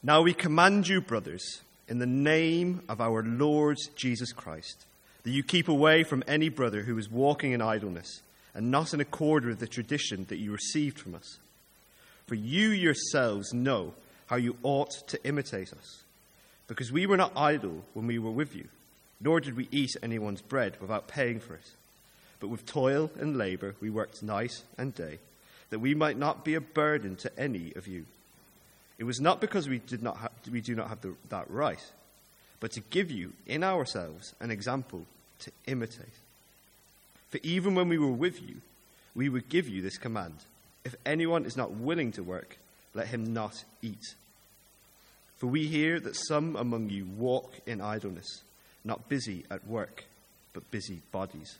Now we command you, brothers, in the name of our Lord Jesus Christ, that you keep away from any brother who is walking in idleness and not in accord with the tradition that you received from us. For you yourselves know how you ought to imitate us, because we were not idle when we were with you, nor did we eat anyone's bread without paying for it. But with toil and labor we worked night and day, that we might not be a burden to any of you. It was not because we do not have that right, but to give you in ourselves an example to imitate. For even when we were with you, we would give you this command: if anyone is not willing to work, let him not eat. For we hear that some among you walk in idleness, not busy at work, but busy bodies.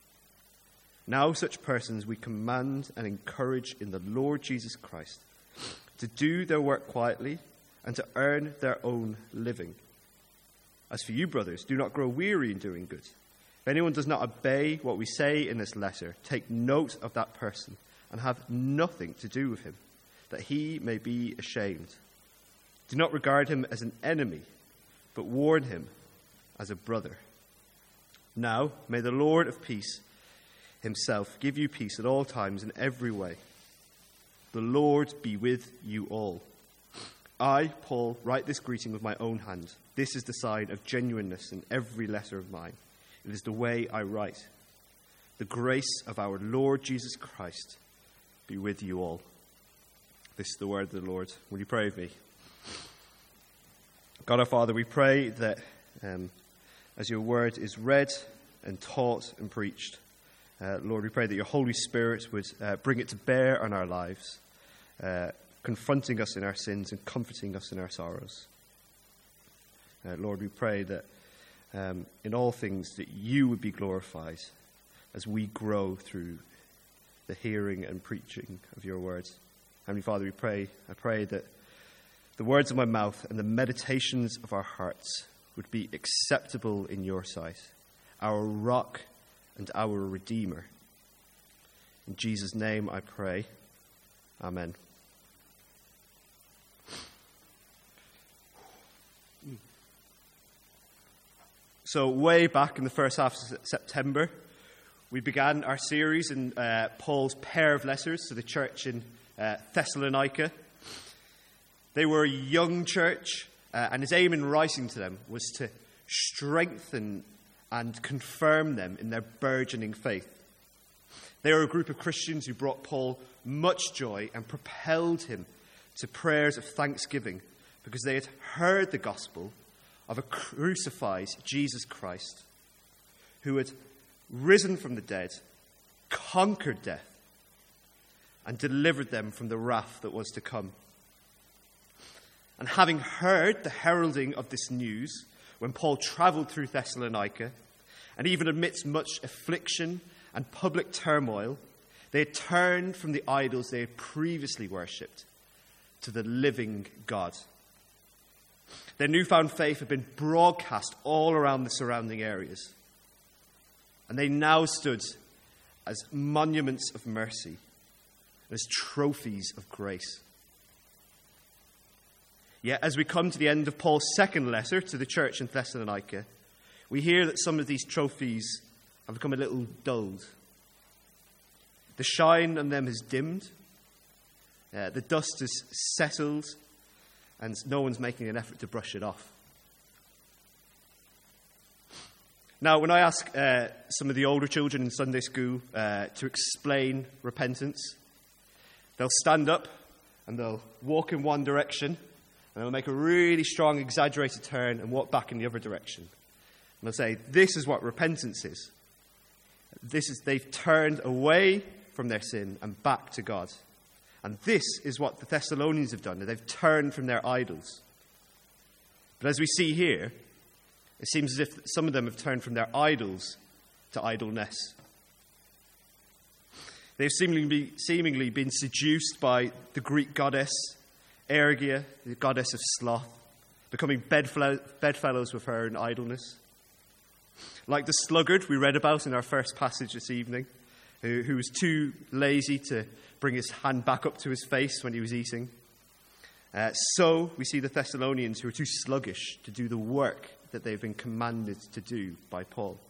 Now such persons we command and encourage in the Lord Jesus Christ to do their work quietly and to earn their own living. As for you, brothers, do not grow weary in doing good. If anyone does not obey what we say in this letter, take note of that person and have nothing to do with him, that he may be ashamed. Do not regard him as an enemy, but warn him as a brother. Now, may the Lord of peace himself give you peace at all times in every way. The Lord be with you all. I, Paul, write this greeting with my own hand. This is the sign of genuineness in every letter of mine. It is the way I write. The grace of our Lord Jesus Christ be with you all. This is the word of the Lord. Will you pray with me? God our Father, we pray that as your word is read and taught and preached, Lord, we pray that your Holy Spirit would bring it to bear on our lives, confronting us in our sins and comforting us in our sorrows. Lord, we pray that in all things that you would be glorified as we grow through the hearing and preaching of your words. Heavenly Father, I pray that the words of my mouth and the meditations of our hearts would be acceptable in your sight, our rock and our Redeemer. In Jesus' name I pray. Amen. So way back in the first half of September, we began our series in Paul's pair of letters to the church in Thessalonica. They were a young church, and his aim in writing to them was to strengthen and confirm them in their burgeoning faith. They were a group of Christians who brought Paul much joy and propelled him to prayers of thanksgiving because they had heard the gospel of a crucified Jesus Christ who had risen from the dead, conquered death, and delivered them from the wrath that was to come. And having heard the heralding of this news, when Paul travelled through Thessalonica, and even amidst much affliction and public turmoil, they had turned from the idols they had previously worshipped to the living God. Their newfound faith had been broadcast all around the surrounding areas, and they now stood as monuments of mercy, as trophies of grace. Yet, as we come to the end of Paul's second letter to the church in Thessalonica, we hear that some of these trophies have become a little dulled. The shine on them has dimmed, the dust has settled, and no one's making an effort to brush it off. Now, when I ask some of the older children in Sunday school to explain repentance, they'll stand up and they'll walk in one direction, and they'll make a really strong, exaggerated turn and walk back in the other direction. And they'll say, this is what repentance is. They've turned away from their sin and back to God. And this is what the Thessalonians have done. They've turned from their idols. But as we see here, it seems as if some of them have turned from their idols to idleness. They've seemingly been seduced by the Greek goddess Ergia, the goddess of sloth, becoming bedfellows with her in idleness. Like the sluggard we read about in our first passage this evening, who was too lazy to bring his hand back up to his face when he was eating. So we see the Thessalonians who are too sluggish to do the work that they've been commanded to do by Paul.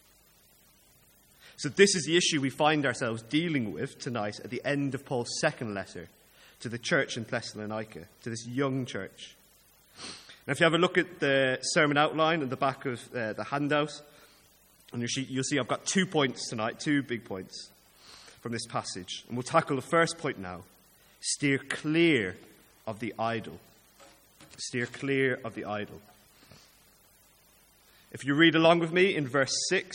So this is the issue we find ourselves dealing with tonight at the end of Paul's second letter to the church in Thessalonica, to this young church. Now, if you have a look at the sermon outline at the back of the handout on your sheet, you'll see I've got 2 points tonight, 2 big points from this passage. And we'll tackle the first point now. Steer clear of the idol. Steer clear of the idol. If you read along with me in verse 6,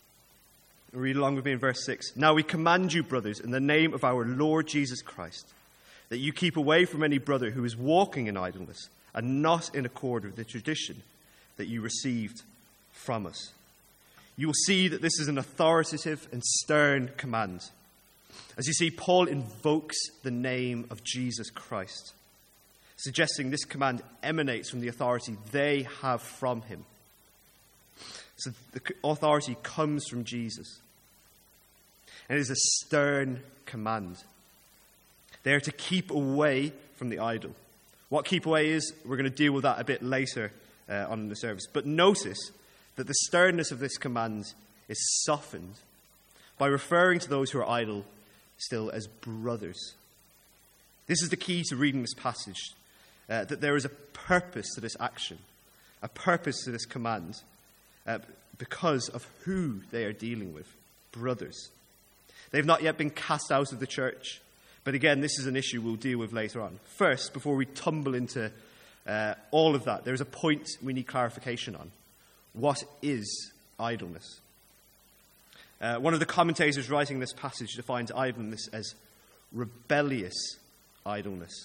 Now we command you, brothers, in the name of our Lord Jesus Christ, that you keep away from any brother who is walking in idleness and not in accord with the tradition that you received from us. You will see that this is an authoritative and stern command. As you see, Paul invokes the name of Jesus Christ, suggesting this command emanates from the authority they have from him. So the authority comes from Jesus. And it is a stern command. They are to keep away from the idol. What keep away is, we're going to deal with that a bit later on in the service. But notice that the sternness of this command is softened by referring to those who are idle still as brothers. This is the key to reading this passage, that there is a purpose to this action, a purpose to this command, because of who they are dealing with, brothers. They've not yet been cast out of the church, but again, this is an issue we'll deal with later on. First, before we tumble into all of that, there's a point we need clarification on. What is idleness? One of the commentators writing this passage defines idleness as rebellious idleness.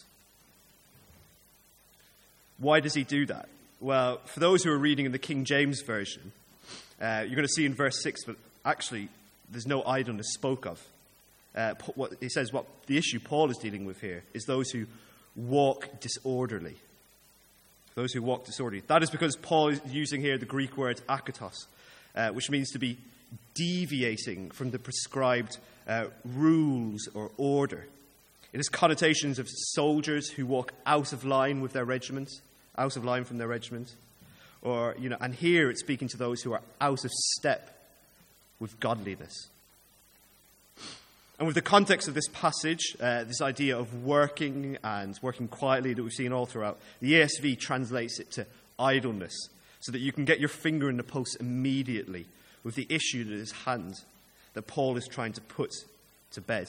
Why does he do that? Well, for those who are reading in the King James Version, you're going to see in verse 6, but actually there's no idleness spoke of. What he says, what the issue Paul is dealing with here is those who walk disorderly. Those who walk disorderly. That is because Paul is using here the Greek word akatos, which means to be deviating from the prescribed rules or order. It has connotations of soldiers who walk out of line with their regiment, out of line from their regiment. Or, and here it's speaking to those who are out of step with godliness. And with the context of this passage, this idea of working and working quietly that we've seen all throughout, the ESV translates it to idleness, so that you can get your finger in the pulse immediately with the issue that is at hand that Paul is trying to put to bed.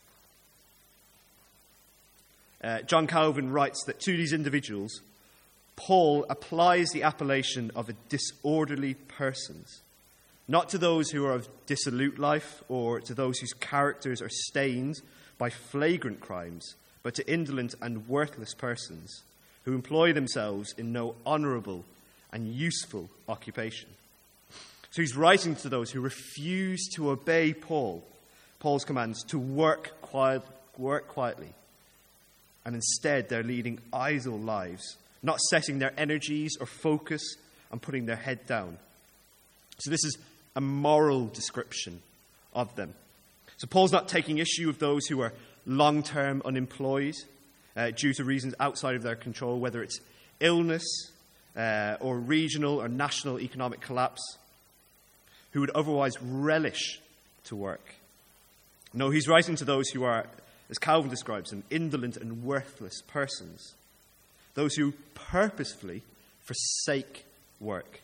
John Calvin writes that to these individuals, Paul applies the appellation of a disorderly persons, not to those who are of dissolute life or to those whose characters are stained by flagrant crimes, but to indolent and worthless persons who employ themselves in no honourable and useful occupation. So he's writing to those who refuse to obey Paul's commands to work quietly, and instead they're leading idle lives, not setting their energies or focus on putting their head down. So this is a moral description of them. So Paul's not taking issue with those who are long-term unemployed due to reasons outside of their control, whether it's illness or regional or national economic collapse, who would otherwise relish to work. No, he's writing to those who are, as Calvin describes them, indolent and worthless persons. Those who purposefully forsake work.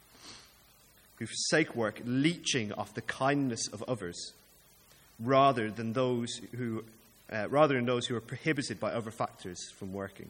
Who forsake work, leeching off the kindness of others, rather than those who are prohibited by other factors from working.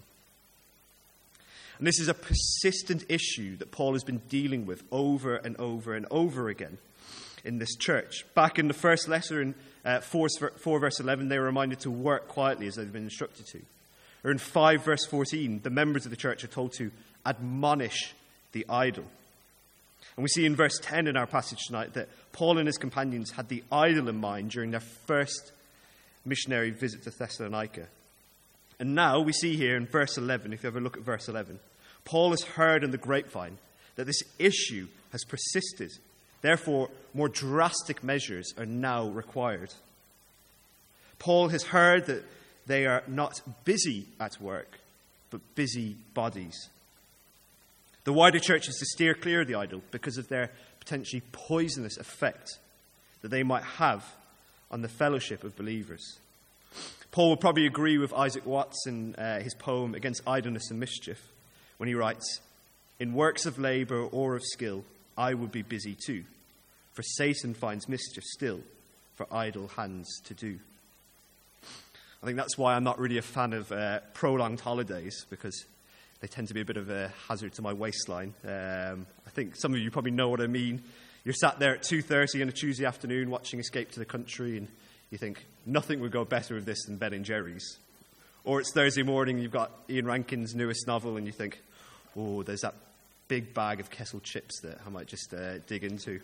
And this is a persistent issue that Paul has been dealing with over and over and over again in this church. Back in the first letter in 4 verse 11, they were reminded to work quietly as they've been instructed to. Or in 5 verse 14, the members of the church are told to admonish the idle. And we see in verse 10 in our passage tonight that Paul and his companions had the idle in mind during their first missionary visit to Thessalonica. And now we see here in verse 11, if you ever look at verse 11, Paul has heard in the grapevine that this issue has persisted. Therefore, more drastic measures are now required. Paul has heard that they are not busy at work, but busy bodies. The wider church is to steer clear of the idol because of their potentially poisonous effect that they might have on the fellowship of believers. Paul will probably agree with Isaac Watts in his poem Against Idleness and Mischief when he writes, "In works of labour or of skill, I would be busy too, for Satan finds mischief still for idle hands to do." I think that's why I'm not really a fan of prolonged holidays, because they tend to be a bit of a hazard to my waistline. I think some of you probably know what I mean. You're sat there at 2:30 on a Tuesday afternoon watching Escape to the Country, and you think, nothing would go better with this than Ben and Jerry's. Or it's Thursday morning, you've got Ian Rankin's newest novel, and you think, oh, there's that big bag of Kessel chips that I might just dig into.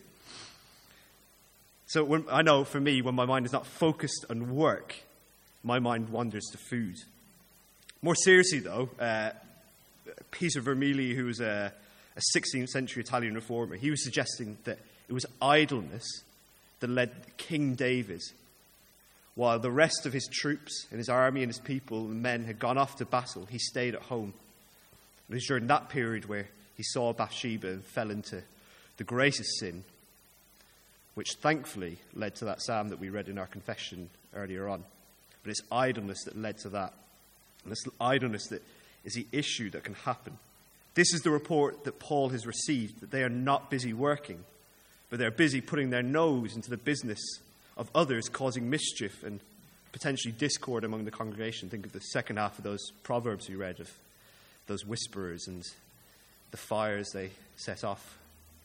So I know for me, when my mind is not focused on work, my mind wanders to food. More seriously, though, Peter Vermigli, who was a 16th century Italian reformer, he was suggesting that it was idleness that led King David, while the rest of his troops and his army and his people and men had gone off to battle, he stayed at home. It was during that period where he saw Bathsheba and fell into the greatest sin, which thankfully led to that psalm that we read in our confession earlier on. But it's idleness that led to that. And it's idleness that is the issue that can happen. This is the report that Paul has received, that they are not busy working, but they're busy putting their nose into the business of others, causing mischief and potentially discord among the congregation. Think of the second half of those Proverbs we read, of those whisperers and the fires they set off.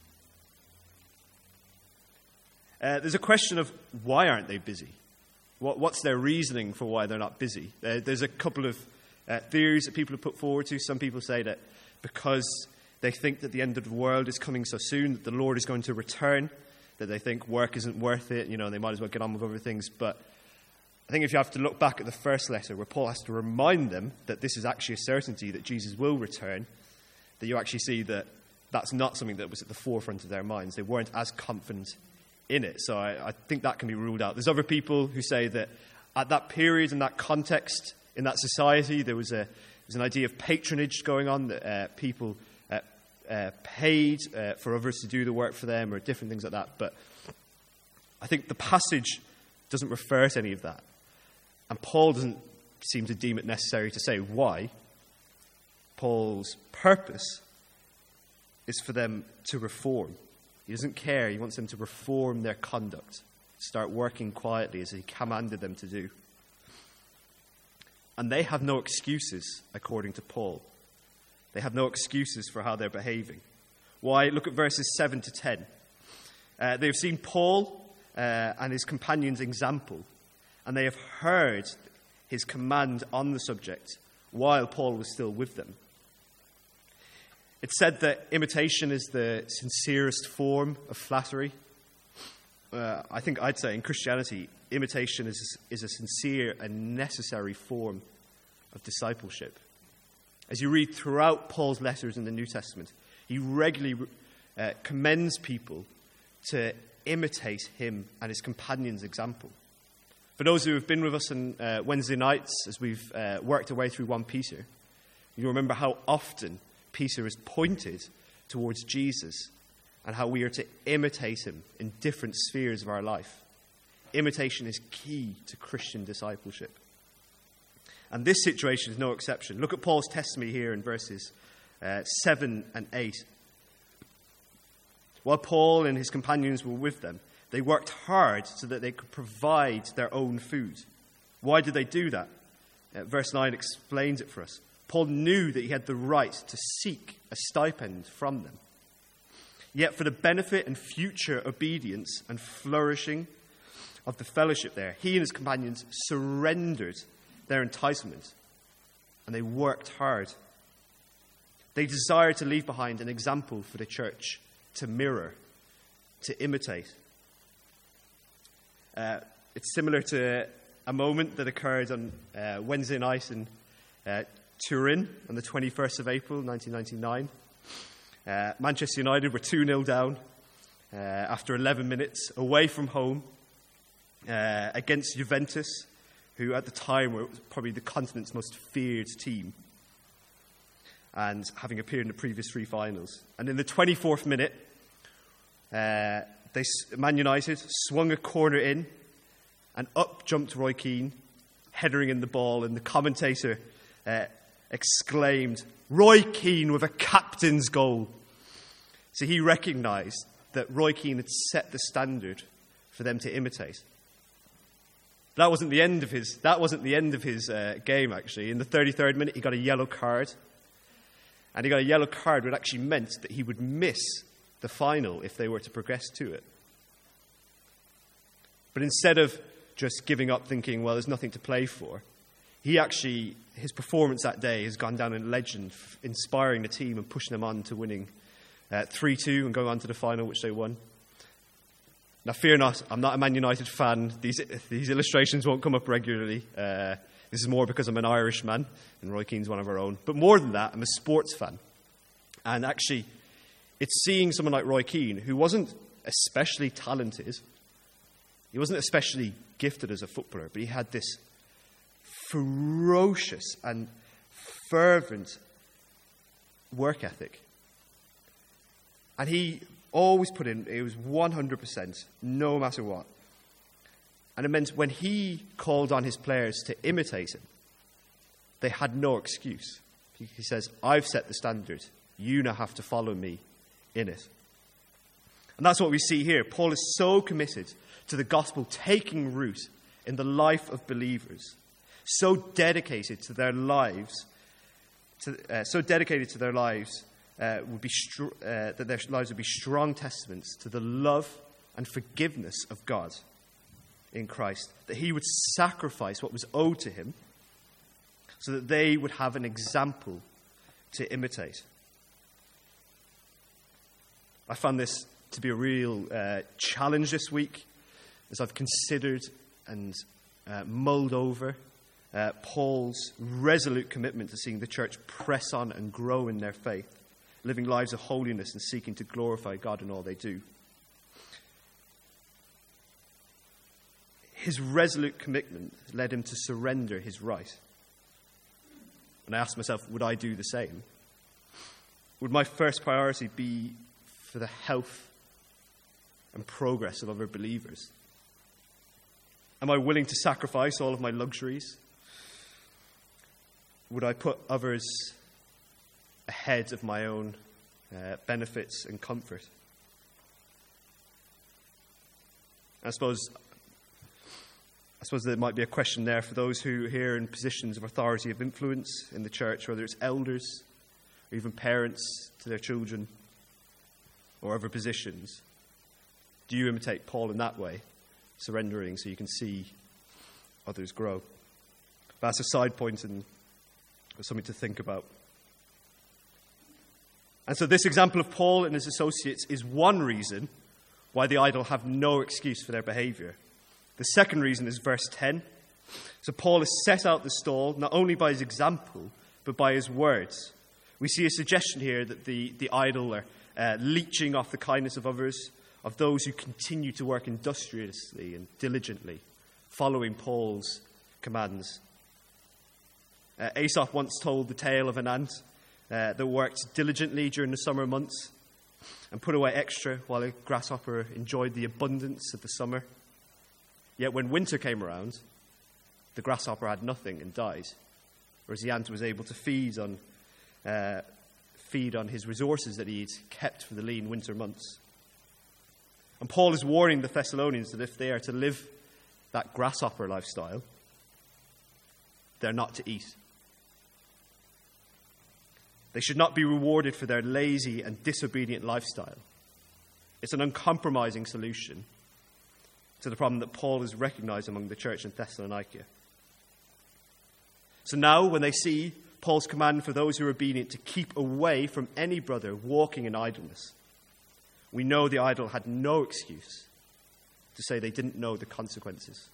There's a question of why aren't they busy? What's their reasoning for why they're not busy? There's a couple of theories that people have put forward to. Some people say that because they think that the end of the world is coming so soon, that the Lord is going to return, that they think work isn't worth it, they might as well get on with other things. But I think if you have to look back at the first letter, where Paul has to remind them that this is actually a certainty, that Jesus will return, that you actually see that that's not something that was at the forefront of their minds. They weren't as confident in it. So I think that can be ruled out. There's other people who say that at that period, in that context, in that society, there was an idea of patronage going on, that people paid for others to do the work for them, or different things like that. But I think the passage doesn't refer to any of that. And Paul doesn't seem to deem it necessary to say why. Paul's purpose is for them to reform. He doesn't care. He wants them to reform their conduct, start working quietly as he commanded them to do. And they have no excuses, according to Paul. They have no excuses for how they're behaving. Why? Look at verses 7 to 10. They've seen Paul and his companions' example, and they have heard his command on the subject while Paul was still with them. It's said that imitation is the sincerest form of flattery. I think I'd say in Christianity, imitation is a sincere and necessary form of discipleship. As you read throughout Paul's letters in the New Testament, he regularly commends people to imitate him and his companions' example. For those who have been with us on Wednesday nights, as we've worked our way through 1 Peter, you remember how often Peter is pointed towards Jesus and how we are to imitate him in different spheres of our life. Imitation is key to Christian discipleship. And this situation is no exception. Look at Paul's testimony here in verses 7 and 8. While Paul and his companions were with them, they worked hard so that they could provide their own food. Why did they do that? Verse 9 explains it for us. Paul knew that he had the right to seek a stipend from them. Yet for the benefit and future obedience and flourishing of the fellowship there, he and his companions surrendered their entitlement, and they worked hard. They desired to leave behind an example for the church to mirror, to imitate. It's similar to a moment that occurred on Wednesday night in Turin on the 21st of April, 1999. Manchester United were 2-0 down after 11 minutes, away from home, against Juventus, who at the time were probably the continent's most feared team. and having appeared in the previous 3 finals. And in the 24th minute, Man United swung a corner in, and up jumped Roy Keane, headering in the ball, and the commentator exclaimed, "Roy Keane with a captain's goal." So he recognised that Roy Keane had set the standard for them to imitate. That wasn't the end of his game, actually. In the 33rd minute, he got a yellow card. And he got a yellow card, which actually meant that he would miss the final if they were to progress to it. But instead of just giving up thinking, well, there's nothing to play for, his performance that day has gone down in legend, inspiring the team and pushing them on to winning 3-2 and going on to the final, which they won. Now, fear not, I'm not a Man United fan. These illustrations won't come up regularly. This is more because I'm an Irishman, and Roy Keane's one of our own. But more than that, I'm a sports fan. And actually, it's seeing someone like Roy Keane, who wasn't especially talented, he wasn't especially gifted as a footballer, but he had this ferocious and fervent work ethic. And he always put in, it was 100%, no matter what. And it meant when he called on his players to imitate him, they had no excuse. He says, I've set the standard. You now have to follow me in it. And that's what we see here. Paul is so committed to the gospel taking root in the life of believers, so dedicated to their lives, that their lives would be strong testaments to the love and forgiveness of God in Christ, that he would sacrifice what was owed to him so that they would have an example to imitate. I found this to be a real challenge this week as I've considered and mulled over Paul's resolute commitment to seeing the church press on and grow in their faith, living lives of holiness and seeking to glorify God in all they do. His resolute commitment led him to surrender his right. And I asked myself, would I do the same? Would my first priority be for the health and progress of other believers? Am I willing to sacrifice all of my luxuries? Would I put others ahead of my own benefits and comfort? I suppose there might be a question there for those who are here in positions of authority of influence in the church, whether it's elders or even parents to their children or other positions. Do you imitate Paul in that way, surrendering so you can see others grow? That's a side point and something to think about. And so this example of Paul and his associates is one reason why the idle have no excuse for their behavior. The second reason is verse 10. So Paul has set out the stall not only by his example, but by his words. We see a suggestion here that the idle are leeching off the kindness of others, of those who continue to work industriously and diligently, following Paul's commands. Aesop once told the tale of an ant that worked diligently during the summer months and put away extra while a grasshopper enjoyed the abundance of the summer. Yet when winter came around, the grasshopper had nothing and died, whereas the ant was able to feed on his resources that he'd kept for the lean winter months. And Paul is warning the Thessalonians that if they are to live that grasshopper lifestyle, they're not to eat. They should not be rewarded for their lazy and disobedient lifestyle. It's an uncompromising solution to the problem that Paul has recognized among the church in Thessalonica. So now, when they see Paul's command for those who are obedient to keep away from any brother walking in idleness, we know the idle had no excuse to say they didn't know the consequences.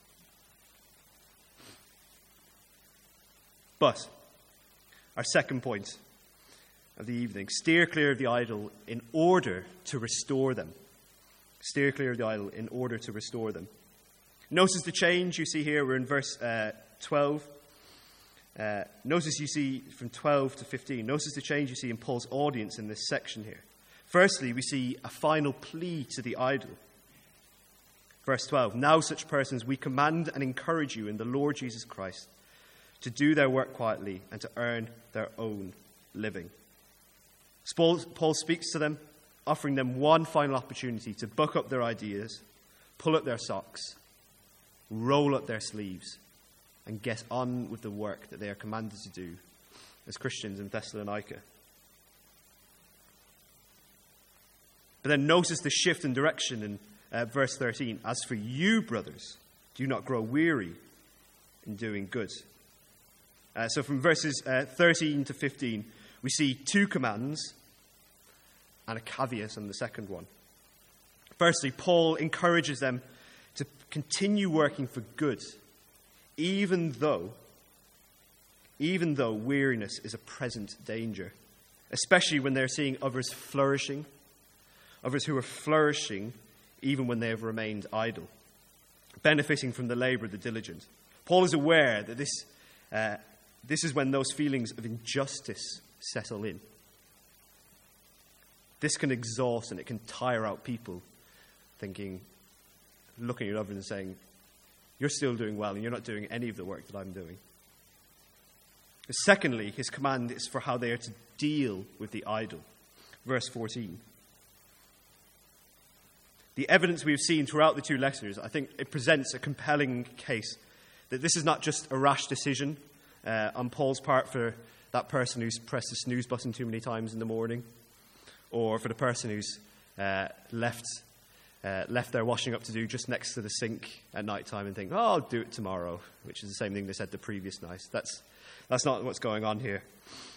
But our second point of the evening, steer clear of the idle in order to restore them. Steer clear of the idle in order to restore them. Notice the change you see here. We're in verse 12. Notice you see from 12 to 15, notice the change you see in Paul's audience in this section here. Firstly, we see a final plea to the idle. Verse 12, now such persons we command and encourage you in the Lord Jesus Christ to do their work quietly and to earn their own living. Paul speaks to them, offering them one final opportunity to buck up their ideas, pull up their socks, roll up their sleeves, and get on with the work that they are commanded to do as Christians in Thessalonica. But then notice the shift in direction in verse 13. As for you, brothers, do not grow weary in doing good. So from verses 13 to 15, we see two commands and a caveat on the second one. Firstly, Paul encourages them to continue working for good, even though weariness is a present danger, especially when they're seeing others flourishing, others who are flourishing even when they have remained idle, benefiting from the labor of the diligent. Paul is aware that this is when those feelings of injustice settle in. This can exhaust and it can tire out people looking at others and saying, you're still doing well and you're not doing any of the work that I'm doing. Secondly, his command is for how they are to deal with the idle. Verse 14. The evidence we've seen throughout the two letters, I think it presents a compelling case that this is not just a rash decision on Paul's part for that person who's pressed the snooze button too many times in the morning, or for the person who's left their washing up to do just next to the sink at night time and think, oh, I'll do it tomorrow, which is the same thing they said the previous night. That's not what's going on here.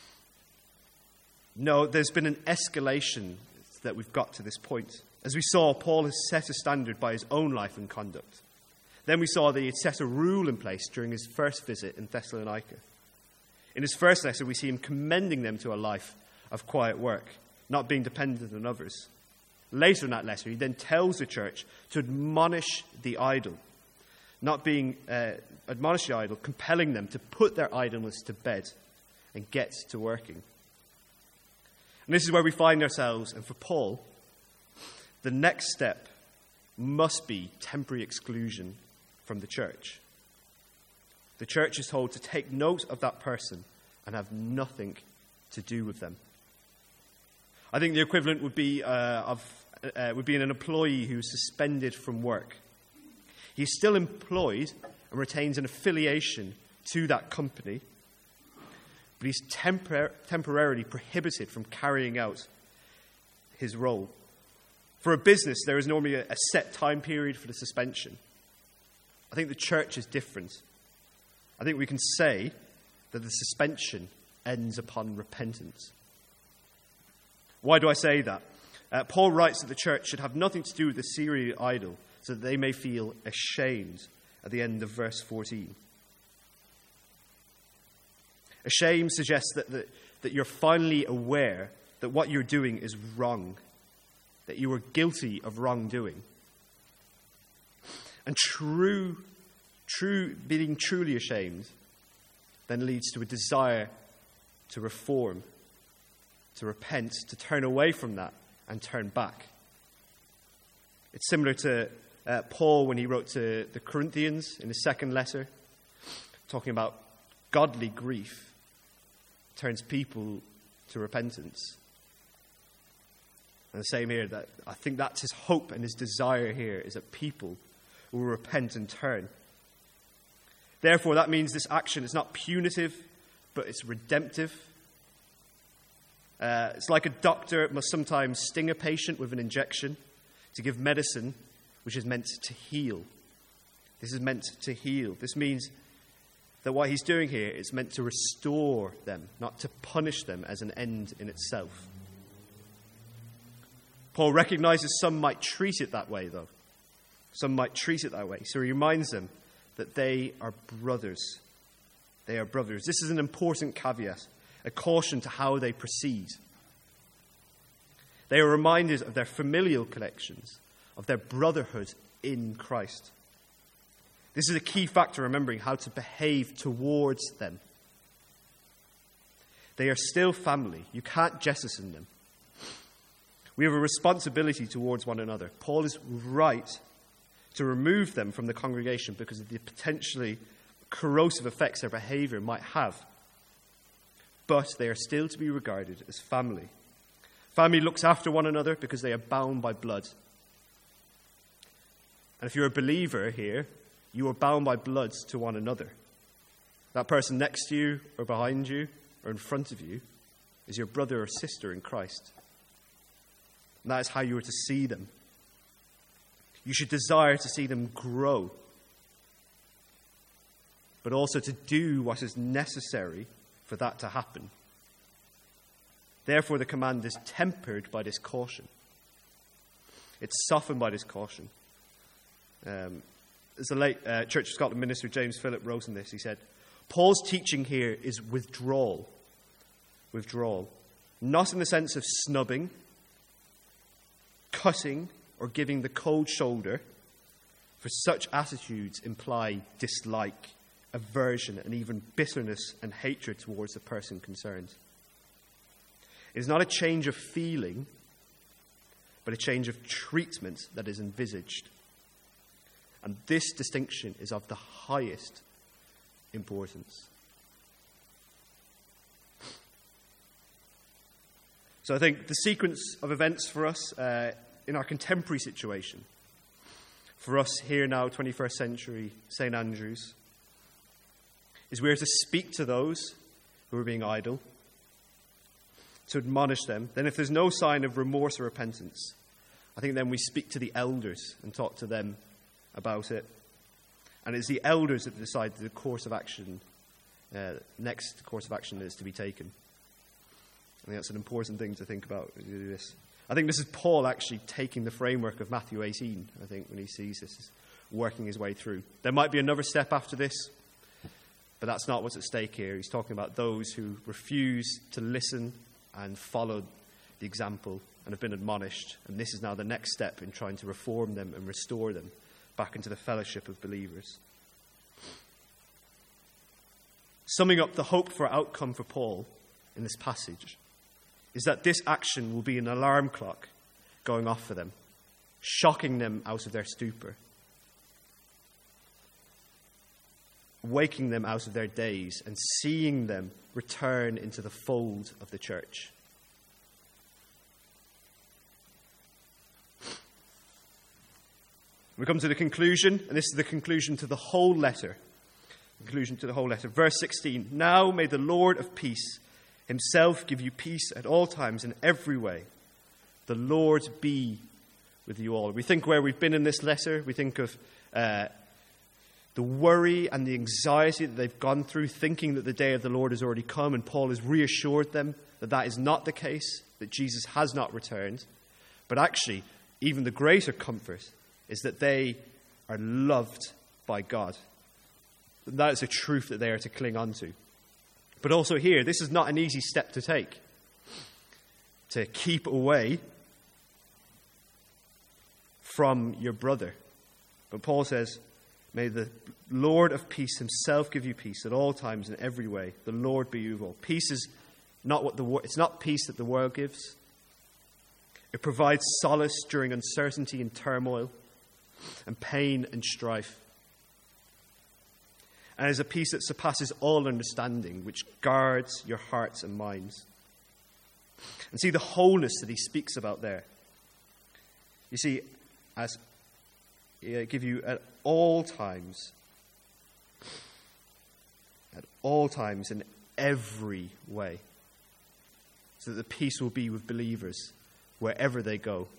No, there's been an escalation that we've got to this point. As we saw, Paul has set a standard by his own life and conduct. Then we saw that he had set a rule in place during his first visit in Thessalonica. In his first letter, we see him commending them to a life of quiet work, not being dependent on others. Later in that letter, he then tells the church to admonish the idle, admonish the idle, compelling them to put their idleness to bed and get to working. And this is where we find ourselves, and for Paul, the next step must be temporary exclusion from the church. The church is told to take note of that person and have nothing to do with them. I think the equivalent would be an employee who's suspended from work. He's still employed and retains an affiliation to that company, but he's temporarily prohibited from carrying out his role. For a business, there is normally a set time period for the suspension. I think the church is different. I think we can say that the suspension ends upon repentance. Why do I say that? Paul writes that the church should have nothing to do with the Syrian idol, so that they may feel ashamed at the end of verse 14. Ashamed suggests that you're finally aware that what you're doing is wrong, that you are guilty of wrongdoing. And being truly ashamed then leads to a desire to reform, to repent, to turn away from that and turn back. It's similar to Paul when he wrote to the Corinthians in his second letter, talking about godly grief turns people to repentance. And the same here, that I think that's his hope and his desire here, is that people will repent and turn. Therefore, that means this action is not punitive, but it's redemptive. It's like a doctor must sometimes sting a patient with an injection to give medicine which is meant to heal. This is meant to heal. This means that what he's doing here is meant to restore them, not to punish them as an end in itself. Paul recognizes some might treat it that way, though. Some might treat it that way. So he reminds them that they are brothers. They are brothers. This is an important caveat, a caution to how they proceed. They are reminded of their familial connections, of their brotherhood in Christ. This is a key factor, remembering how to behave towards them. They are still family. You can't jettison them. We have a responsibility towards one another. Paul is right to remove them from the congregation because of the potentially corrosive effects their behavior might have. But they are still to be regarded as family. Family looks after one another because they are bound by blood. And if you're a believer here, you are bound by blood to one another. That person next to you or behind you or in front of you is your brother or sister in Christ. And that is how you are to see them. You should desire to see them grow, but also to do what is necessary for that to happen. Therefore, the command is tempered by this caution. It's softened by this caution. As the late Church of Scotland minister James Philip wrote in this, he said, Paul's teaching here is withdrawal. Withdrawal. Not in the sense of snubbing, cutting, or giving the cold shoulder, for such attitudes imply dislike, aversion, and even bitterness and hatred towards the person concerned. It is not a change of feeling, but a change of treatment that is envisaged. And this distinction is of the highest importance. So I think the sequence of events for us in our contemporary situation, for us here now, 21st century St. Andrews, is we are to speak to those who are being idle, to admonish them. Then if there's no sign of remorse or repentance, I think then we speak to the elders and talk to them about it. And it's the elders that decide the course of action, next course of action that is to be taken. I think that's an important thing to think about as you do this. I think this is Paul actually taking the framework of Matthew 18, I think, when he sees this, working his way through. There might be another step after this, but that's not what's at stake here. He's talking about those who refuse to listen and follow the example and have been admonished. And this is now the next step in trying to reform them and restore them back into the fellowship of believers. Summing up the hope for outcome for Paul in this passage is that this action will be an alarm clock going off for them, shocking them out of their stupor, waking them out of their daze, and seeing them return into the fold of the church. We come to the conclusion, and this is the conclusion to the whole letter. Verse 16, now may the Lord of peace himself give you peace at all times in every way. The Lord be with you all. We think where we've been in this letter, we think of the worry and the anxiety that they've gone through, thinking that the day of the Lord has already come, and Paul has reassured them that that is not the case, that Jesus has not returned. But actually, even the greater comfort is that they are loved by God. That is a truth that they are to cling on to. But also here, this is not an easy step to take, to keep away from your brother. But Paul says, may the Lord of peace himself give you peace at all times in every way. The Lord be with you all. Peace is not it's not peace that the world gives. It provides solace during uncertainty and turmoil and pain and strife. And is a peace that surpasses all understanding, which guards your hearts and minds. And see the wholeness that he speaks about there. You see, as give you at all times in every way, so that the peace will be with believers wherever they go,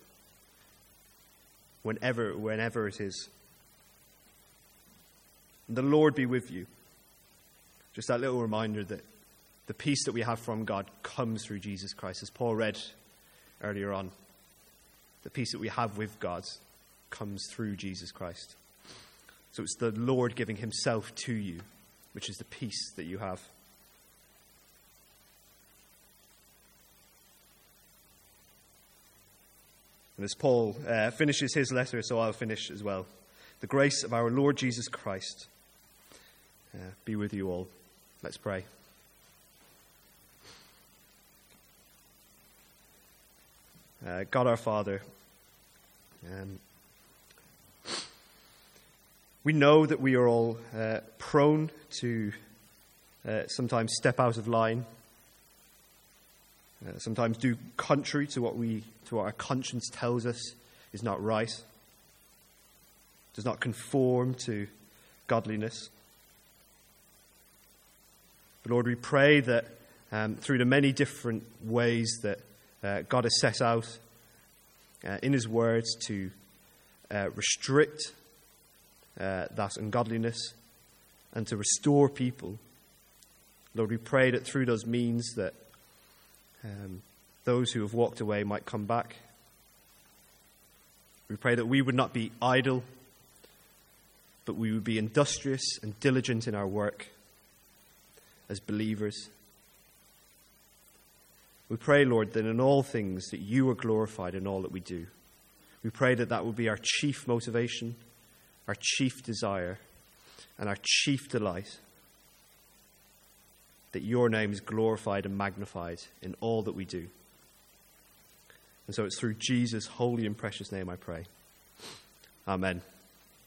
whenever it is. And the Lord be with you. Just that little reminder that the peace that we have from God comes through Jesus Christ. As Paul read earlier on, the peace that we have with God comes through Jesus Christ. So it's the Lord giving himself to you, which is the peace that you have. And as Paul finishes his letter, so I'll finish as well. The grace of our Lord Jesus Christ be with you all. Let's pray. God our Father, we know that we are all prone to sometimes step out of line, sometimes do contrary to what our conscience tells us is not right, does not conform to godliness. But Lord, we pray that through the many different ways that God has set out in his words to restrict that ungodliness and to restore people, Lord, we pray that through those means that those who have walked away might come back. We pray that we would not be idle, but we would be industrious and diligent in our work as believers. We pray, Lord, that in all things that you are glorified in all that we do. We pray that that will be our chief motivation, our chief desire, and our chief delight. That your name is glorified and magnified in all that we do. And so it's through Jesus' holy and precious name I pray. Amen.